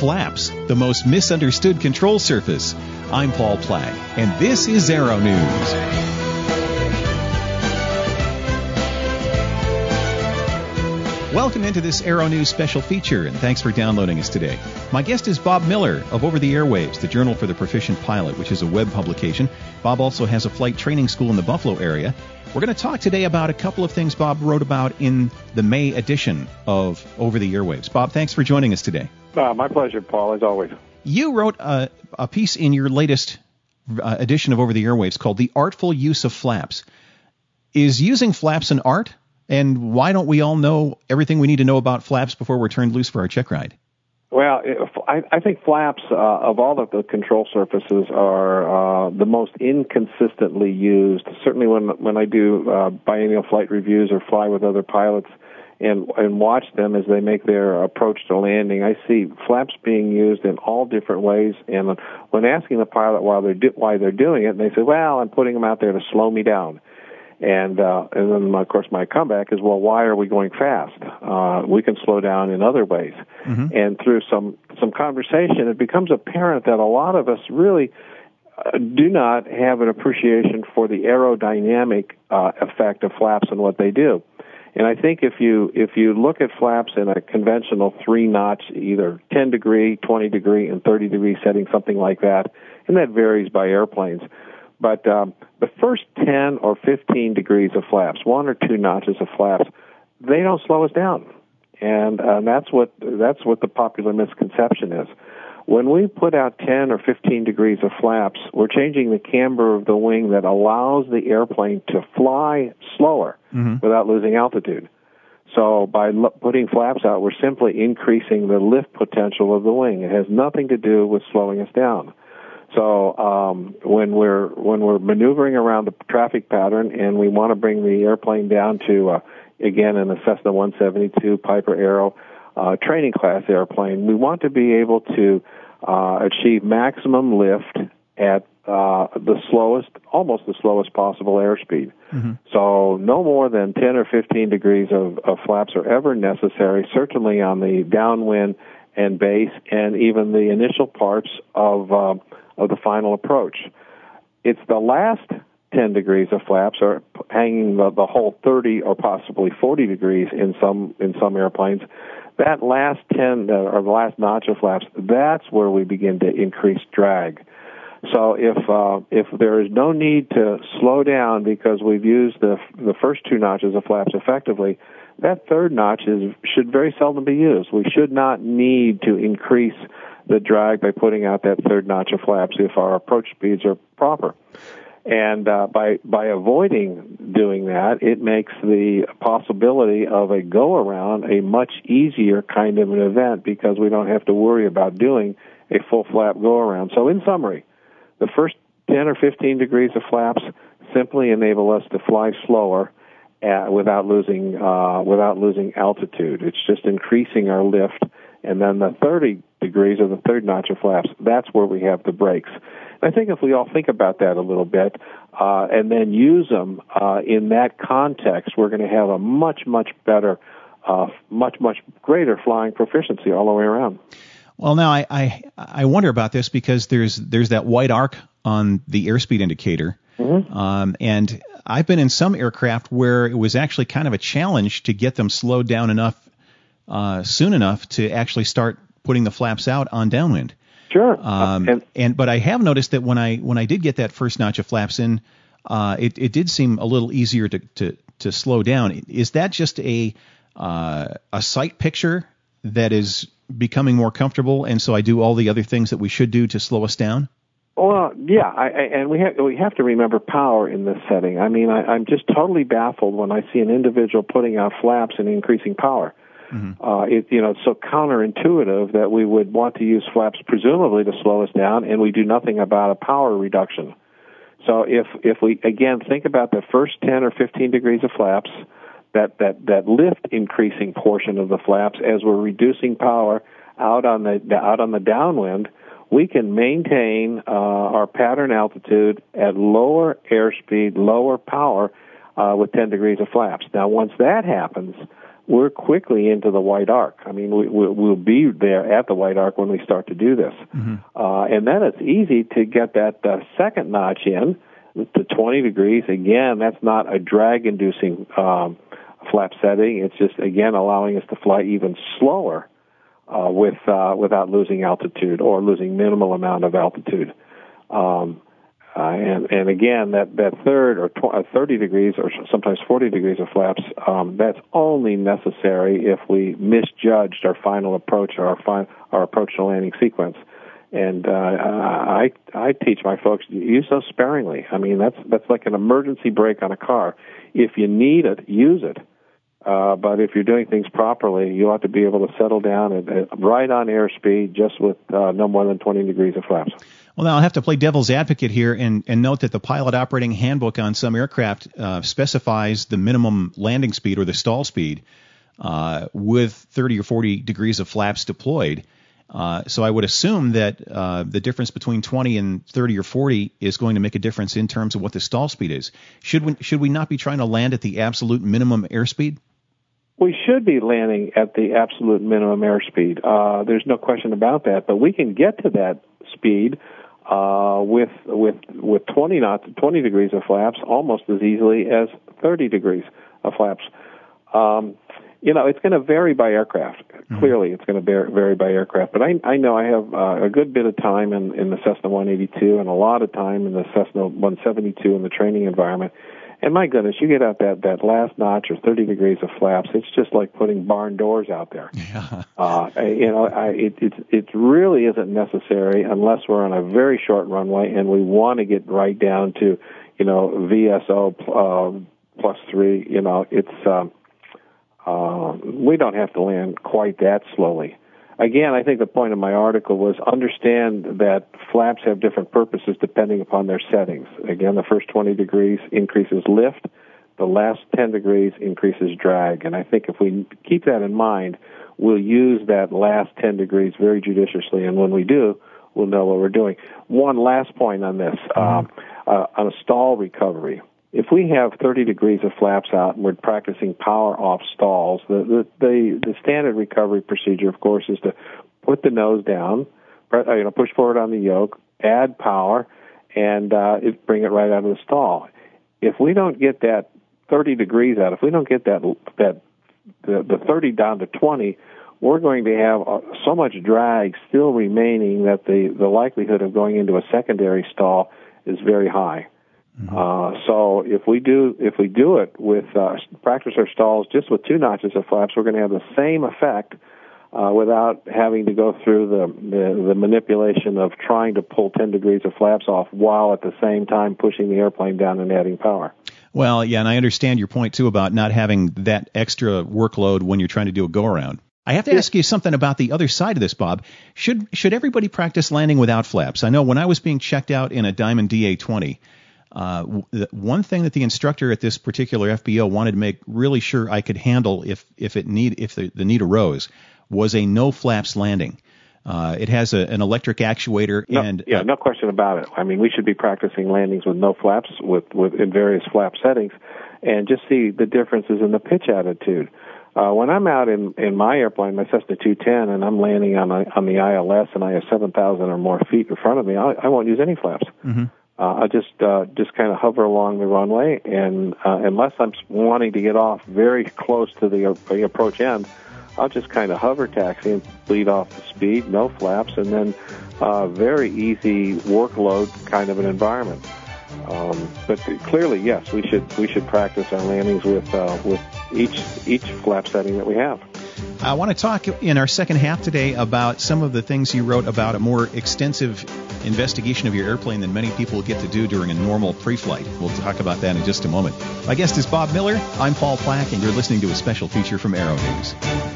Flaps, the most misunderstood control surface. I'm Paul Plagg, and this is Aero News. Welcome into this Aero News special feature, and thanks for downloading us today. My guest is Bob Miller of Over the Airwaves, the Journal for the Proficient Pilot, which is a web publication. Bob also has a flight training school in the Buffalo area. We're going to talk today about a couple of things Bob wrote about in the May edition of Over the Airwaves. Bob, thanks for joining us today. My pleasure, Paul, as always. You wrote a piece in your latest edition of Over the Airwaves called The Artful Use of Flaps. Is using flaps an art? And why don't we all know everything we need to know about flaps before we're turned loose for our check ride? Well, I think flaps, of all of the control surfaces, are the most inconsistently used. Certainly when I do biennial flight reviews or fly with other pilots and watch them as they make their approach to landing, I see flaps being used in all different ways. And when asking the pilot why they're doing it, they say, well, I'm putting them out there to slow me down. And then, of course, my comeback is, well, why are we going fast? We can slow down in other ways. Mm-hmm. And through some conversation, it becomes apparent that a lot of us really do not have an appreciation for the aerodynamic effect of flaps and what they do. And I think if you look at flaps in a conventional 3-notch, either 10 degree, 20 degree, and 30 degree setting, something like that, and that varies by airplanes. But the first 10 or 15 degrees of flaps, 1 or 2 notches of flaps, they don't slow us down, and that's what the popular misconception is. When we put out 10 or 15 degrees of flaps, we're changing the camber of the wing that allows the airplane to fly slower without losing altitude. So by putting flaps out, we're simply increasing the lift potential of the wing. It has nothing to do with slowing us down. So when we're maneuvering around the traffic pattern and we want to bring the airplane down to, again, in a Cessna 172 Piper Aero training class airplane, we want to be able to achieve maximum lift at almost the slowest possible airspeed. Mm-hmm. So no more than 10 or 15 degrees of flaps are ever necessary, certainly on the downwind and base and even the initial parts of the final approach. It's the last 10 degrees of flaps, or hanging the whole 30 or possibly 40 degrees in some airplanes. That last 10 or the last notch of flaps, that's where we begin to increase drag. So if there is no need to slow down because we've used the first 2 notches of flaps effectively, that third notch should very seldom be used. We should not need to increase the drag by putting out that third notch of flaps if our approach speeds are proper. And by avoiding doing that, it makes the possibility of a go-around a much easier kind of an event because we don't have to worry about doing a full flap go-around. So in summary, the first 10 or 15 degrees of flaps simply enable us to fly slower without losing altitude. It's just increasing our lift. And then the 30 degrees or the third notch of flaps, that's where we have the brakes. I think if we all think about that a little bit and then use them in that context, we're going to have a much, much better, much greater flying proficiency all the way around. Well, now I wonder about this because there's that white arc on the airspeed indicator, and I've been in some aircraft where it was actually kind of a challenge to get them slowed down enough soon enough to actually start putting the flaps out on downwind. Sure. But I have noticed that when I did get that first notch of flaps in, it did seem a little easier to slow down. Is that just a sight picture that is becoming more comfortable, and so I do all the other things that we should do to slow us down? Well, yeah, and we have to remember power in this setting. I mean, I'm just totally baffled when I see an individual putting out flaps and increasing power. Mm-hmm. It's so counterintuitive that we would want to use flaps presumably to slow us down, and we do nothing about a power reduction. So if we again think about the first 10 or 15 degrees of flaps, that lift increasing portion of the flaps as we're reducing power out on the downwind, we can maintain our pattern altitude at lower airspeed, lower power with 10 degrees of flaps. Now, once that happens, we're quickly into the white arc. I mean, we'll be there at the white arc when we start to do this. Mm-hmm. And then it's easy to get that second notch in to 20 degrees. Again, that's not a drag-inducing flap setting. It's just, again, allowing us to fly even slower without losing altitude or losing minimal amount of altitude. And again, that third or 30 degrees or sometimes 40 degrees of flaps, that's only necessary if we misjudged our final approach or our approach to landing sequence. And I teach my folks to use those sparingly. I mean, that's like an emergency brake on a car. If you need it, use it. But if you're doing things properly, you ought to be able to settle down at right on airspeed just with no more than 20 degrees of flaps. Well, now I'll have to play devil's advocate here and note that the pilot operating handbook on some aircraft specifies the minimum landing speed or the stall speed with 30 or 40 degrees of flaps deployed. So I would assume that the difference between 20 and 30 or 40 is going to make a difference in terms of what the stall speed is. Should we not be trying to land at the absolute minimum airspeed? We should be landing at the absolute minimum airspeed. There's no question about that. But we can get to that speed with 20 knots, 20 degrees of flaps, almost as easily as 30 degrees of flaps. It's going to vary by aircraft. Mm-hmm. Clearly, it's going to vary by aircraft. But I know I have a good bit of time in the Cessna 182 and a lot of time in the Cessna 172 in the training environment. And my goodness, you get out that last notch or 30 degrees of flaps, it's just like putting barn doors out there. Yeah. It really isn't necessary unless we're on a very short runway and we want to get right down to, VSO +3. We don't have to land quite that slowly. Again, I think the point of my article was understand that flaps have different purposes depending upon their settings. Again, the first 20 degrees increases lift. The last 10 degrees increases drag. And I think if we keep that in mind, we'll use that last 10 degrees very judiciously. And when we do, we'll know what we're doing. One last point on this, on a stall recovery. If we have 30 degrees of flaps out and we're practicing power off stalls, the standard recovery procedure, of course, is to put the nose down, push forward on the yoke, add power, and bring it right out of the stall. If we don't get that 30 degrees out, if we don't get the 30 down to 20, we're going to have so much drag still remaining that the likelihood of going into a secondary stall is very high. Mm-hmm. So if we do it with practice our stalls just with 2 notches of flaps, we're going to have the same effect without having to go through the manipulation of trying to pull 10 degrees of flaps off while at the same time pushing the airplane down and adding power. Well, yeah, and I understand your point too about not having that extra workload when you're trying to do a go around. I have to ask you something about the other side of this, Bob. Should everybody practice landing without flaps? I know when I was being checked out in a Diamond DA-20. One thing that the instructor at this particular FBO wanted to make really sure I could handle if the need arose was a no flaps landing. It has an electric actuator no question about it. I mean, we should be practicing landings with no flaps in various flap settings, and just see the differences in the pitch attitude. When I'm out in my airplane, my Cessna 210, and I'm landing on the ILS, and I have 7,000 or more feet in front of me, I won't use any flaps. Mm-hmm. I'll just kind of hover along the runway, and unless I'm wanting to get off very close to the approach end, I'll just kind of hover taxi and bleed off the speed, no flaps, and then very easy workload kind of an environment. But clearly, yes, we should practice our landings with each flap setting that we have. I want to talk in our second half today about some of the things you wrote about a more extensive investigation of your airplane than many people get to do during a normal pre-flight. We'll talk about that in just a moment. My guest is Bob Miller. I'm Paul Plack, and you're listening to a special feature from Aero News.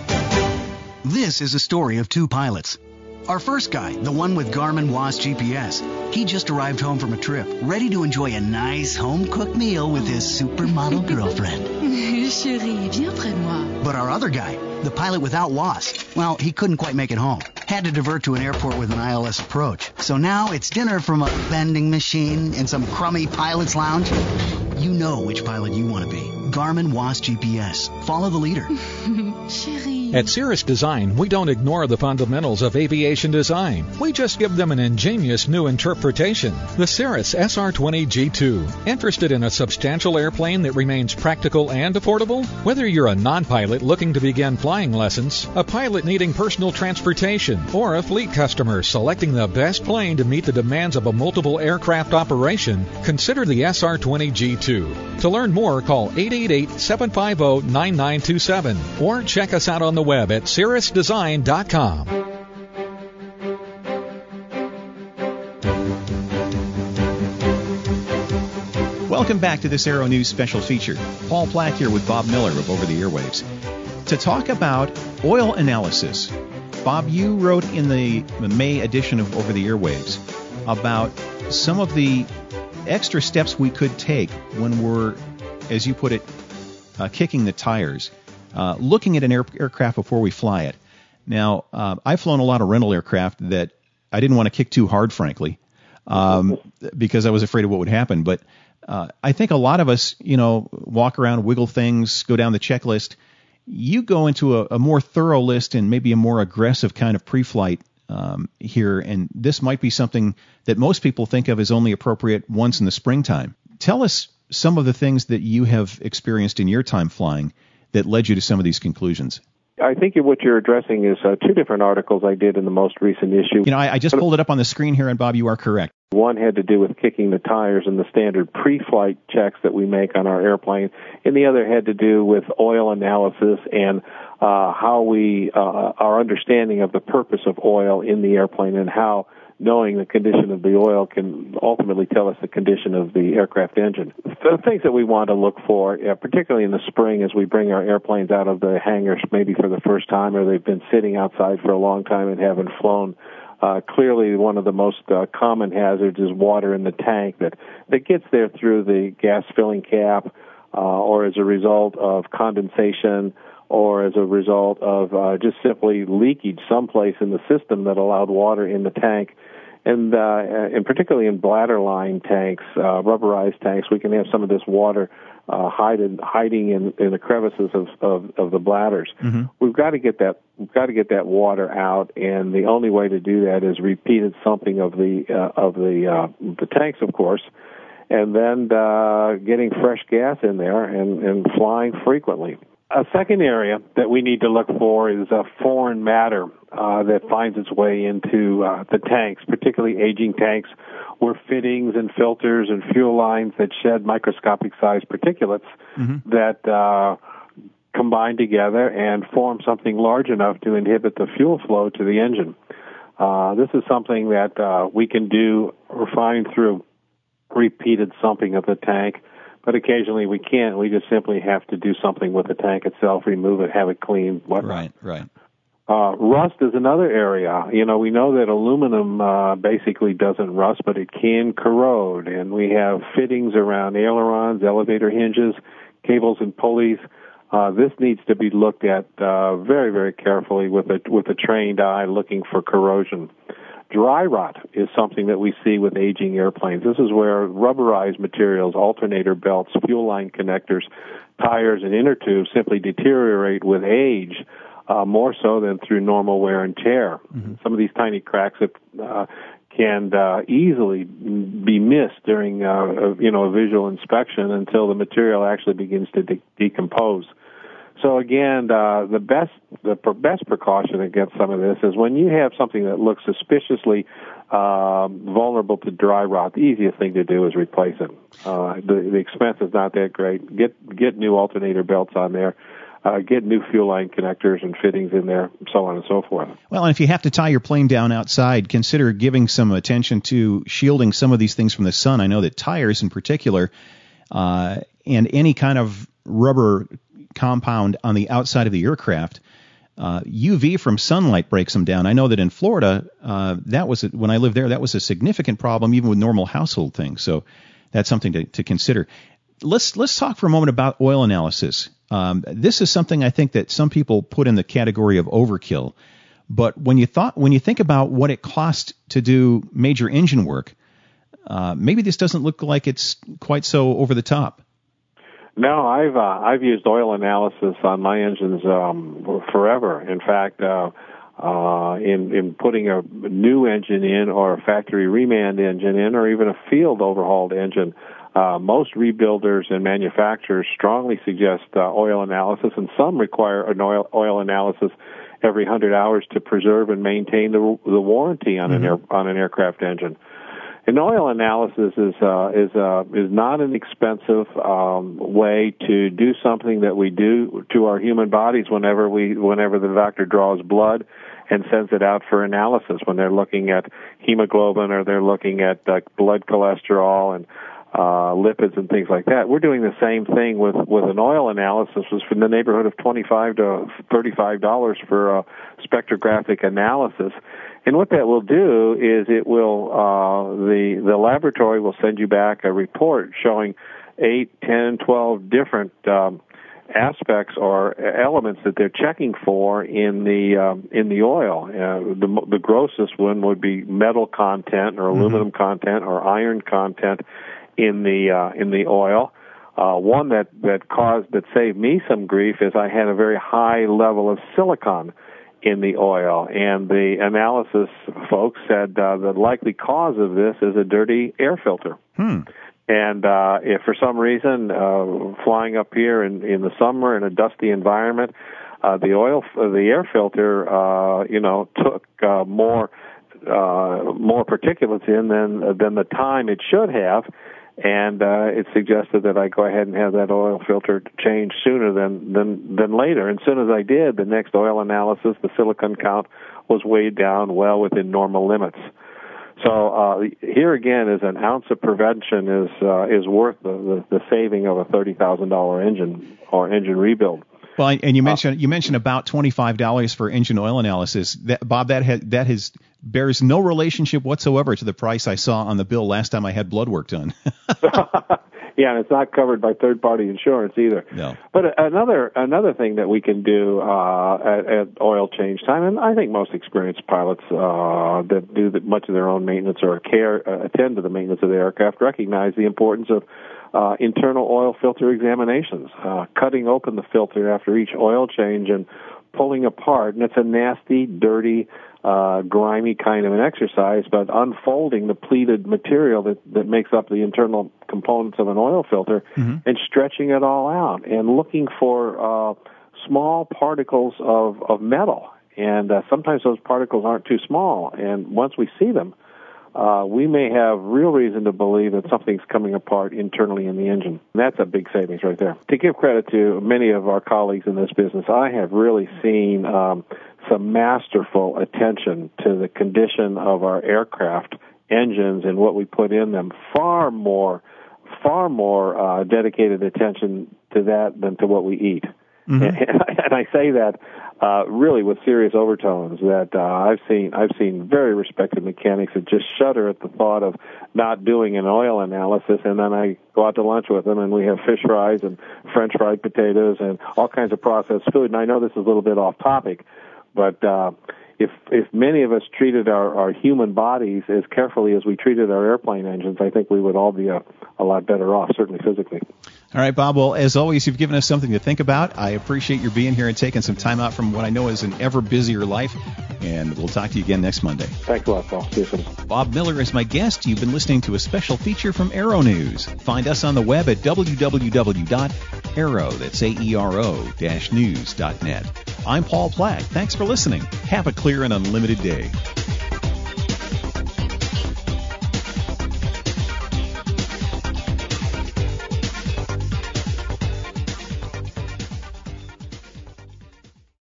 This is a story of 2 pilots. Our first guy, the one with Garmin WAAS GPS, he just arrived home from a trip, ready to enjoy a nice home-cooked meal with his supermodel girlfriend. Chérie, viens près de moi. But our other guy, the pilot without WAAS, well, he couldn't quite make it home. Had to divert to an airport with an ILS approach. So now it's dinner from a vending machine in some crummy pilot's lounge. You know which pilot you want to be. Garmin WASP GPS. Follow the leader. Chérie. At Cirrus Design, we don't ignore the fundamentals of aviation design. We just give them an ingenious new interpretation. The Cirrus SR20 G2. Interested in a substantial airplane that remains practical and affordable? Whether you're a non-pilot looking to begin flying lessons, a pilot needing personal transportation, or a fleet customer selecting the best plane to meet the demands of a multiple aircraft operation, consider the SR20 G2. To learn more, call 888-750-9927 or check us out on the web at cirrusdesign.com. Welcome back to this Aero News special feature. Paul Plack here with Bob Miller of Over the Airwaves to talk about oil analysis. Bob, you wrote in the May edition of Over the Airwaves about some of the extra steps we could take when we're, as you put it, kicking the tires, looking at an aircraft before we fly it. Now, I've flown a lot of rental aircraft that I didn't want to kick too hard, frankly, because I was afraid of what would happen. But I think a lot of us, walk around, wiggle things, go down the checklist. You go into a more thorough list and maybe a more aggressive kind of pre-flight here, and this might be something that most people think of as only appropriate once in the springtime. Tell us some of the things that you have experienced in your time flying that led you to some of these conclusions. I think what you're addressing is two different articles I did in the most recent issue. I just pulled it up on the screen here, and Bob, you are correct. One had to do with kicking the tires and the standard pre-flight checks that we make on our airplane, and the other had to do with oil analysis and how our understanding of the purpose of oil in the airplane and how knowing the condition of the oil can ultimately tell us the condition of the aircraft engine. The things that we want to look for, particularly in the spring as we bring our airplanes out of the hangars maybe for the first time or they've been sitting outside for a long time and haven't flown, clearly one of the most common hazards is water in the tank that gets there through the gas filling cap or as a result of condensation or as a result of just simply leakage someplace in the system that allowed water in the tank. And particularly in bladder line tanks, rubberized tanks, we can have some of this water hiding in the crevices of the bladders. Mm-hmm. We've got to get that water out, and the only way to do that is repeated sumping of the tanks, of course, and then getting fresh gas in there and flying frequently. A second area that we need to look for is foreign matter that finds its way into the tanks, particularly aging tanks where fittings and filters and fuel lines that shed microscopic-sized particulates that combine together and form something large enough to inhibit the fuel flow to the engine. This is something that we can do or find through repeated sumping of the tank. But occasionally we can't. We just simply have to do something with the tank itself, remove it, have it cleaned, whatnot. Right. Rust is another area. We know that aluminum basically doesn't rust, but it can corrode. And we have fittings around ailerons, elevator hinges, cables and pulleys. This needs to be looked at very, very carefully with a trained eye looking for corrosion. Dry rot is something that we see with aging airplanes. This is where rubberized materials, alternator belts, fuel line connectors, tires, and inner tubes simply deteriorate with age, more so than through normal wear and tear. Mm-hmm. Some of these tiny cracks can easily be missed during a visual inspection until the material actually begins to decompose. So again, the best precaution against some of this is when you have something that looks suspiciously vulnerable to dry rot, the easiest thing to do is replace it. The expense is not that great. Get new alternator belts on there. Get new fuel line connectors and fittings in there, so on and so forth. Well, and if you have to tie your plane down outside, consider giving some attention to shielding some of these things from the sun. I know that tires in particular and any kind of rubber compound on the outside of the aircraft, UV from sunlight breaks them down. I know that in Florida, when I lived there, that was a significant problem even with normal household things. So that's something to consider. Let's talk for a moment about oil analysis. This is something I think that some people put in the category of overkill. But when you think about what it costs to do major engine work, maybe this doesn't look like it's quite so over the top. No, I've used oil analysis on my engines forever. In fact, in putting a new engine in, or a factory remand engine in, or even a field overhauled engine, most rebuilders and manufacturers strongly suggest oil analysis, and some require an oil analysis every 100 hours to preserve and maintain the warranty on an aircraft engine. An oil analysis is not an expensive way to do something that we do to our human bodies whenever the doctor draws blood and sends it out for analysis, when they're looking at hemoglobin or they're looking at blood cholesterol and lipids and things like that. We're doing the same thing with an oil analysis. It's from the neighborhood of $25 to $35 for a spectrographic analysis. And what that will do is it will the laboratory will send you back a report showing 8, 10, 12 different aspects or elements that they're checking for in the oil. The grossest one would be metal content or aluminum content or iron content in the oil. One that saved me some grief is I had a very high level of silicon in the oil, and the analysis folks said the likely cause of this is a dirty air filter. And if for some reason flying up here in the summer in a dusty environment, the air filter took more particulates in than the time it should have. And it suggested that I go ahead and have that oil filter changed sooner than later. And as soon as I did, the next oil analysis, the silicon count was weighed down well within normal limits. So here again is an ounce of prevention is worth the saving of a $30,000 engine or engine rebuild. Well, and you mentioned about $25 for engine oil analysis. Bob, that bears no relationship whatsoever to the price I saw on the bill last time I had blood work done. Yeah, and it's not covered by third-party insurance either. No. But another thing that we can do at oil change time, and I think most experienced pilots that do much of their own maintenance or attend to the maintenance of the aircraft recognize the importance of internal oil filter examinations, cutting open the filter after each oil change and pulling apart. And it's a nasty, dirty, grimy kind of an exercise, but unfolding the pleated material that makes up the internal components of an oil filter and stretching it all out and looking for small particles of metal. And sometimes those particles aren't too small. And once we see them, we may have real reason to believe that something's coming apart internally in the engine. That's a big savings right there. To give credit to many of our colleagues in this business, I have really seen some masterful attention to the condition of our aircraft engines and what we put in them. Far more dedicated attention to that than to what we eat. And I say that really with serious overtones. That I've seen very respected mechanics that just shudder at the thought of not doing an oil analysis, and then I go out to lunch with them, and we have fish fries and French fried potatoes and all kinds of processed food. And I know this is a little bit off topic, but if many of us treated our human bodies as carefully as we treated our airplane engines, I think we would all be a lot better off, certainly physically. All right, Bob. Well, as always, you've given us something to think about. I appreciate your being here and taking some time out from what I know is an ever busier life. And we'll talk to you again next Monday. Thanks a lot, Paul. See you soon. Bob Miller is my guest. You've been listening to a special feature from Aero News. Find us on the web at www.aero, that's AERO-news.net. I'm Paul Platt. Thanks for listening. Have a clear and unlimited day.